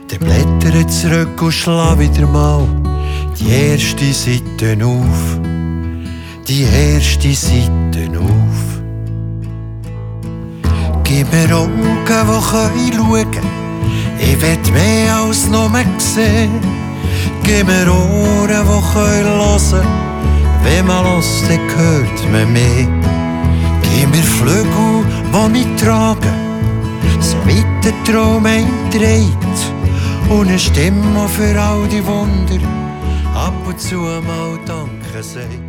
Dann blättere zurück und schlag wieder mal die erste Seite auf. Die erste Seite auf. Gib mir Augen, die schauen können. Ich will mehr als nur sehen. Gib mir Ohren, die hören können. Wenn man hört, dann hört man mehr. Gib mir Flügel, die ich trage, so weit der Traum einträgt. Und eine Stimme für all die Wunder, ab und zu mal Danke sagt.